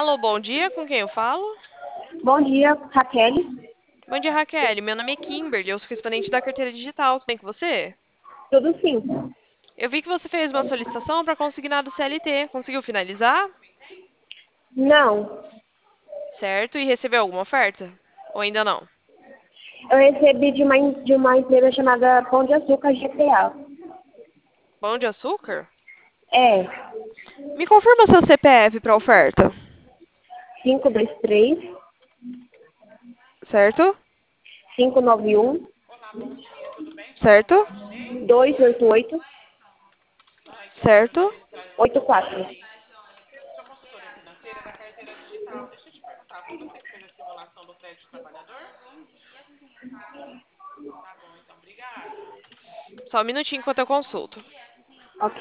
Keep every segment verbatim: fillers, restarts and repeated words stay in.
Alô, bom dia, com quem eu falo? Bom dia, Raquel. Bom dia, Raquel. Meu nome é Kimberly, eu sou correspondente da carteira digital. Tudo bem com você? Tudo sim? Eu vi que você fez uma solicitação para consignado C L T. Conseguiu finalizar? Não. Certo? E recebeu alguma oferta? Ou ainda não? Eu recebi de uma, em- de uma empresa chamada Pão de Açúcar G T A. Pão de açúcar? É Me confirma seu C P F para oferta. cinco dois três, Certo? cinco nove um, Certo? dois oito oito, Certo? oito quatro. Só um minutinho enquanto eu consulto. Ok.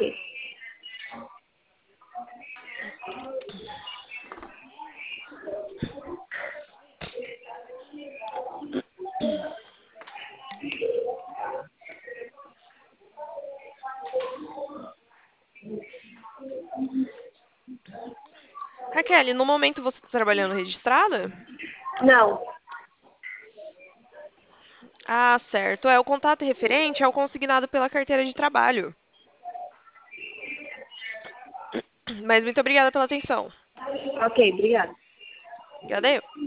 Raquel, no momento você está trabalhando registrada? Não. Ah, certo. É o contato referente ao consignado pela carteira de trabalho. Mas muito obrigada pela atenção. Ok, obrigada. Obrigada eu.